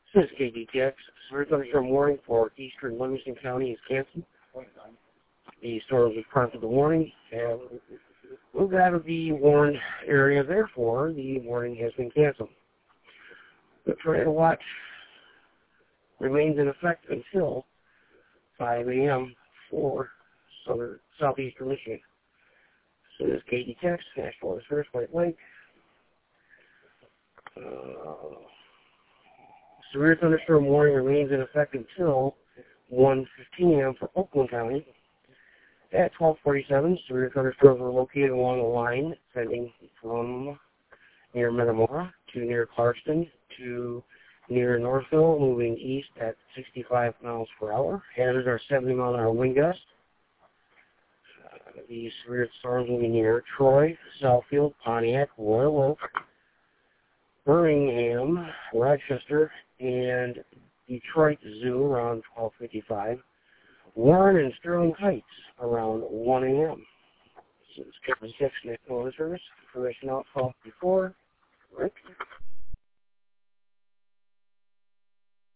This is KDTX. Severe thunderstorm warning for eastern Livingston County is canceled. The storm was part of the warning and moved out of the warned area. Therefore, the warning has been canceled. The tornado watch remains in effect until 5 a.m. for southeastern Michigan. So this is KDTX, National Weather Service, White Lake. Severe thunderstorm warning remains in effect until 1:15 a.m. for Oakland County. At 12:47, severe thunderstorms were located along the line, extending from near Metamora to near Clarkston to near Northville, moving east at 65 miles per hour. Hazards are 70 mile an hour wind gusts. The severe storms will be near Troy, Southfield, Pontiac, Royal Oak, Birmingham, Rochester, and Detroit Zoo around 12:55. Warren and Sterling Heights around 1 a.m. This is KDTX National Weather Service. Information out 12 before.